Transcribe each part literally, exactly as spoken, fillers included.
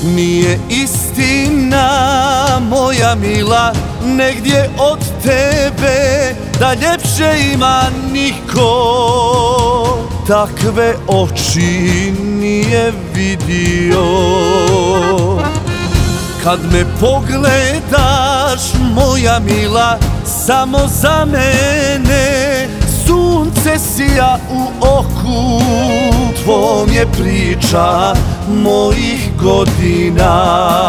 Nije istina, moja mila, negdje od tebe da ljepše ima niko. Takve oči nije vidio. Kad me pogledaš, moja mila, samo za mene sunce sija u oku. Tvom je priča mojih godina.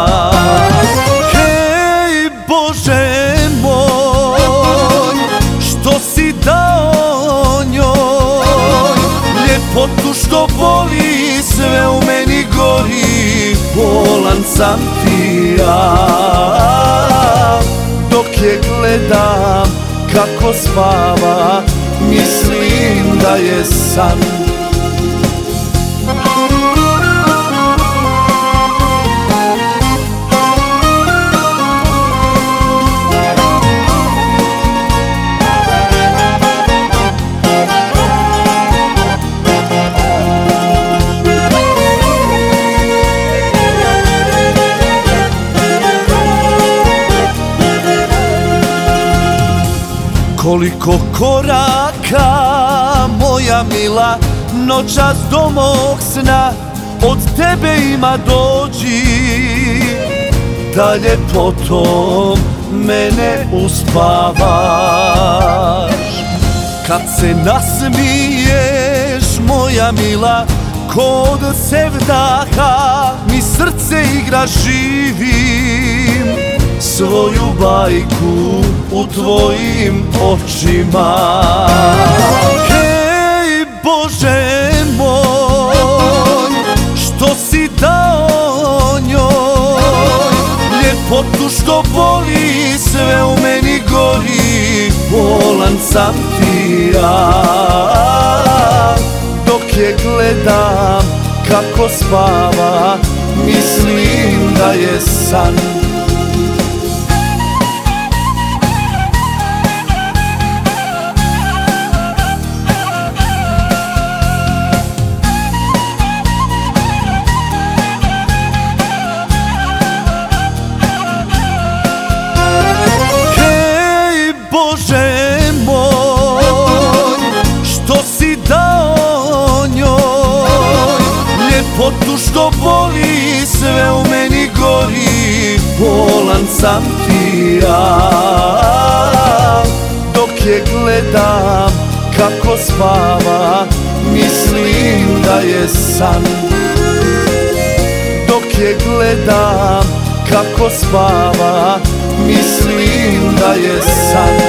Hej Bože moj, što si dao njoj ljepotu što voli, sve u meni gori. Bolan sam ti ja, dok je gledam kako spava, mislim da je san. Koliko koraka, moja mila, noćas do mog sna od tebe ima dođi, da ljepotom mene uspavaš. Kad se nasmiješ, moja mila, kod sevdaha mi srce igra, živim svoju bajku u tvojim očima. Hej Bože moj, što si dao njoj ljepotu što voli, sve u meni gori. Bolan sam ti ja, dok je gledam kako spava, mislim da je san. Bože moj, što si dao njoj ljepotu što voli, sve u meni gori. Bolan sam ti ja, dok je gledam kako spava, mislim da je san. Dok je gledam kako spava, mislim da je san.